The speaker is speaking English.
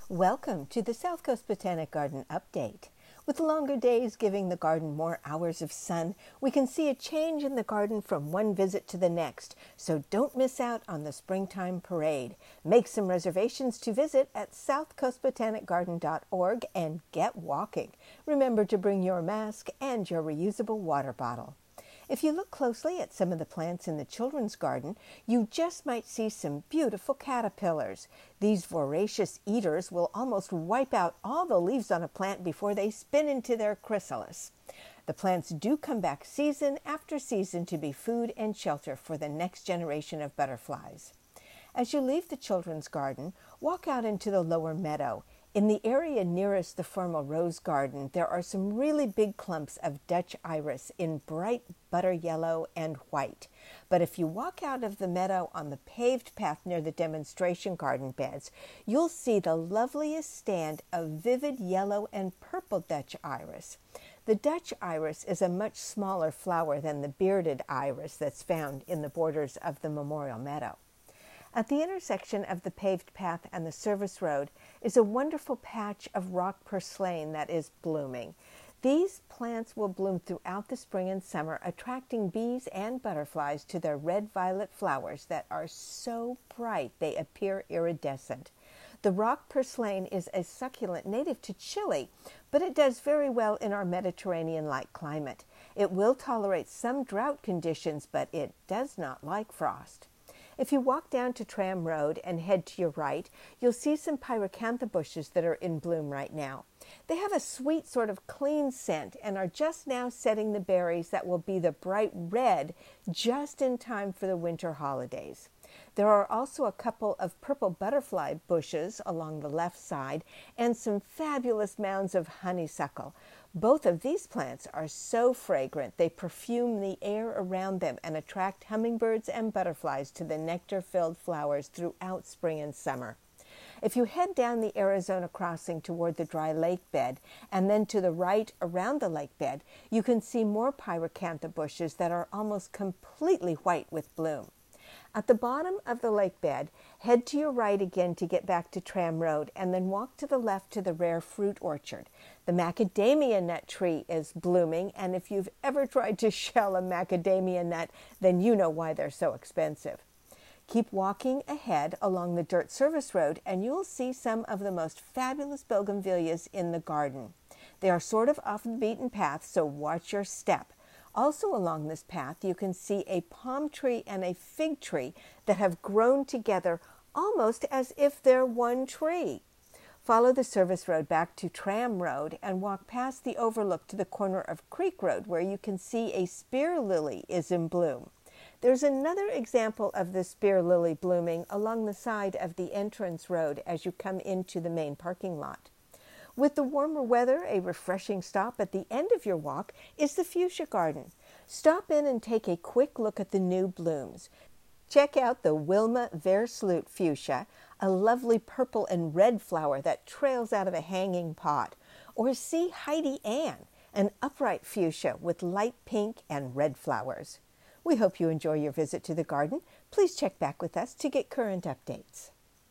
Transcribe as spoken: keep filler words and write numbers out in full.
Welcome to the South Coast Botanic Garden Update. With longer days giving the garden more hours of sun, we can see a change in the garden from one visit to the next, so don't miss out on the springtime parade. Make some reservations to visit at south coast botanic garden dot org and get walking. Remember to bring your mask and your reusable water bottle. If you look closely at some of the plants in the children's garden, you just might see some beautiful caterpillars. These voracious eaters will almost wipe out all the leaves on a plant before they spin into their chrysalis. The plants do come back season after season to be food and shelter for the next generation of butterflies. As you leave the children's garden, walk out into the lower meadow. In the area nearest the formal rose garden, there are some really big clumps of Dutch iris in bright butter yellow and white. But if you walk out of the meadow on the paved path near the demonstration garden beds, you'll see the loveliest stand of vivid yellow and purple Dutch iris. The Dutch iris is a much smaller flower than the bearded iris that's found in the borders of the Memorial Meadow. At the intersection of the paved path and the service road is a wonderful patch of rock purslane that is blooming. These plants will bloom throughout the spring and summer, attracting bees and butterflies to their red-violet flowers that are so bright they appear iridescent. The rock purslane is a succulent native to Chile, but it does very well in our Mediterranean-like climate. It will tolerate some drought conditions, but it does not like frost. If you walk down to Tram Road and head to your right, you'll see some pyracantha bushes that are in bloom right now. They have a sweet sort of clean scent and are just now setting the berries that will be the bright red just in time for the winter holidays. There are also a couple of purple butterfly bushes along the left side and some fabulous mounds of honeysuckle. Both of these plants are so fragrant they perfume the air around them and attract hummingbirds and butterflies to the nectar-filled flowers throughout spring and summer. If you head down the Arizona crossing toward the dry lake bed and then to the right around the lake bed, you can see more pyracantha bushes that are almost completely white with bloom. At the bottom of the lake bed, head to your right again to get back to Tram Road and then walk to the left to the rare fruit orchard. The macadamia nut tree is blooming, and if you've ever tried to shell a macadamia nut, then you know why they're so expensive. Keep walking ahead along the dirt service road and you'll see some of the most fabulous bougainvilleas in the garden. They are sort of off the beaten path, so watch your step. Also along this path, you can see a palm tree and a fig tree that have grown together almost as if they're one tree. Follow the service road back to Tram Road and walk past the overlook to the corner of Creek Road where you can see a spear lily is in bloom. There's another example of the spear lily blooming along the side of the entrance road as you come into the main parking lot. With the warmer weather, a refreshing stop at the end of your walk is the fuchsia garden. Stop in and take a quick look at the new blooms. Check out the Wilma Versluit fuchsia, a lovely purple and red flower that trails out of a hanging pot. Or see Heidi Ann, an upright fuchsia with light pink and red flowers. We hope you enjoy your visit to the garden. Please check back with us to get current updates.